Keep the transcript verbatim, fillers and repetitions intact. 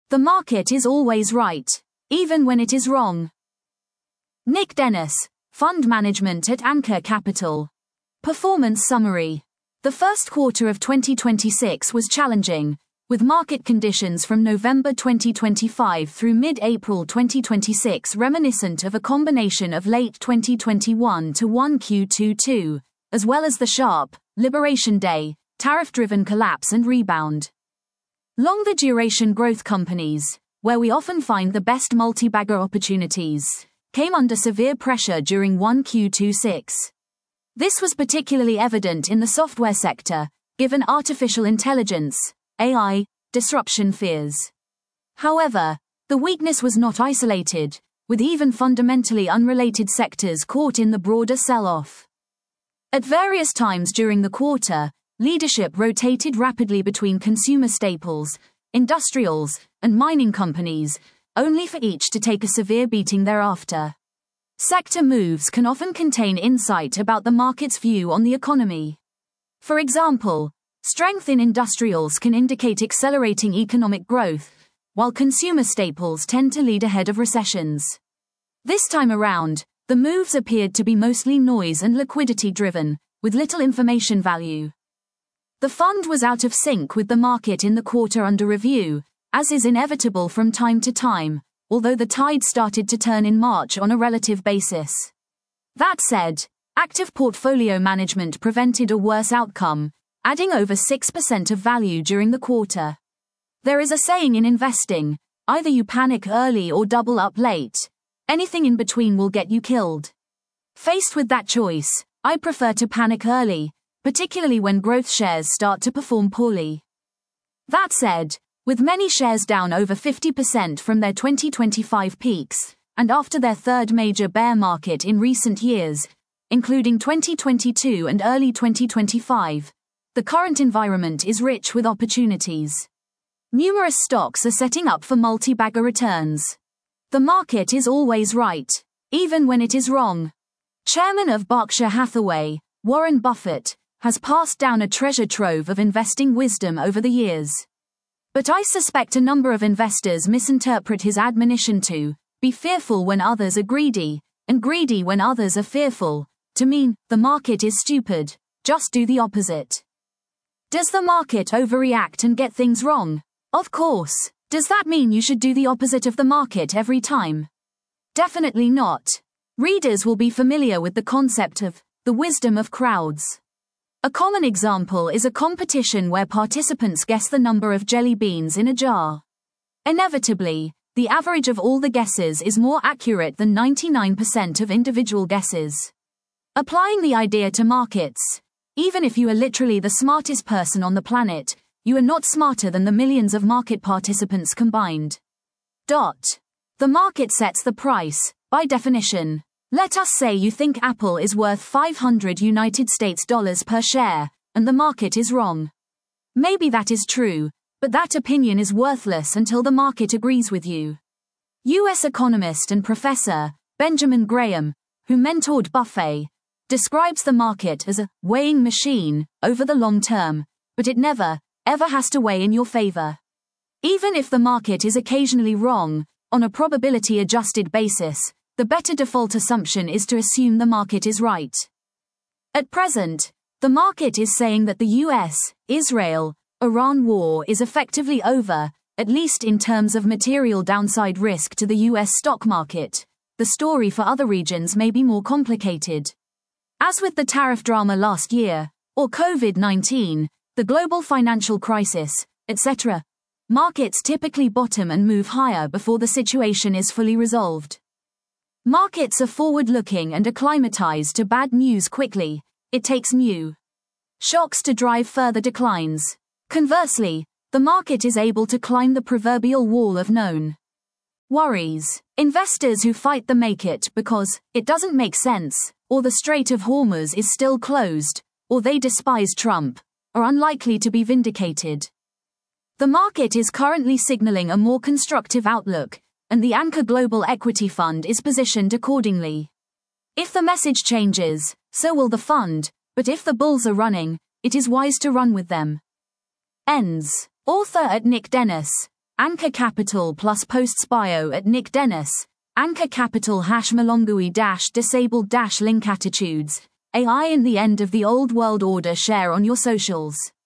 The market is always right, even when it is wrong. Nick Dennis, Fund Management at Anchor Capital. Performance Summary. The first quarter of twenty twenty-six was challenging, with market conditions from November twenty twenty-five through mid-April twenty twenty-six reminiscent of a combination of late twenty twenty-one to one Q twenty-two, as well as the sharp, Liberation Day, tariff-driven collapse and rebound. Longer duration growth companies, where we often find the best multi-bagger opportunities, came under severe pressure during one Q twenty-six. This was particularly evident in the software sector, given artificial intelligence, A I, disruption fears. However, the weakness was not isolated, with even fundamentally unrelated sectors caught in the broader sell-off. At various times during the quarter, leadership rotated rapidly between consumer staples, industrials, and mining companies, only for each to take a severe beating thereafter. Sector moves can often contain insight about the market's view on the economy. For example, strength in industrials can indicate accelerating economic growth, while consumer staples tend to lead ahead of recessions. This time around, the moves appeared to be mostly noise and liquidity-driven, with little information value. The fund was out of sync with the market in the quarter under review, as is inevitable from time to time, although the tide started to turn in March on a relative basis. That said, active portfolio management prevented a worse outcome, adding over six percent of value during the quarter. There is a saying in investing, either you panic early or double up late. Anything in between will get you killed. Faced with that choice, I prefer to panic early, particularly when growth shares start to perform poorly. That said, with many shares down over fifty percent from their twenty twenty-five peaks, and after their third major bear market in recent years, including twenty twenty-two and early twenty twenty-five, the current environment is rich with opportunities. Numerous stocks are setting up for multi-bagger returns. The market is always right, even when it is wrong. Chairman of Berkshire Hathaway, Warren Buffett, has passed down a treasure trove of investing wisdom over the years. But I suspect a number of investors misinterpret his admonition to be fearful when others are greedy, and greedy when others are fearful, to mean the market is stupid, just do the opposite. Does the market overreact and get things wrong? Of course. Does that mean you should do the opposite of the market every time? Definitely not. Readers will be familiar with the concept of the wisdom of crowds. A common example is a competition where participants guess the number of jelly beans in a jar. Inevitably, the average of all the guesses is more accurate than ninety-nine percent of individual guesses. Applying the idea to markets, even if you are literally the smartest person on the planet, you are not smarter than the millions of market participants combined. Dot. The market sets the price, by definition. Let us say you think Apple is worth five hundred United States dollars per share, and the market is wrong. Maybe that is true, but that opinion is worthless until the market agrees with you. U S economist and professor, Benjamin Graham, who mentored Buffett, describes the market as a weighing machine over the long term, but it never, ever has to weigh in your favor. Even if the market is occasionally wrong, on a probability-adjusted basis, the better default assumption is to assume the market is right. At present, the market is saying that the U S Israel Iran war is effectively over, at least in terms of material downside risk to the U S stock market. The story for other regions may be more complicated. As with the tariff drama last year, or COVID nineteen, the global financial crisis, et cetera, markets typically bottom and move higher before the situation is fully resolved. Markets are forward-looking and acclimatized to bad news quickly. It takes new shocks to drive further declines. Conversely, the market is able to climb the proverbial wall of known worries. Investors who fight the make it because it doesn't make sense, or the Strait of Hormuz is still closed, or they despise Trump, are unlikely to be vindicated. The market is currently signaling a more constructive outlook, and the Anchor Global Equity Fund is positioned accordingly. If the message changes, so will the fund, but if the bulls are running, it is wise to run with them. Ends. Author at Nick Dennis. Anchor Capital plus posts bio at Nick Dennis. Anchor Capital hash Malongui dash disabled dash link attitudes. A I in the end of the old world order share on your socials.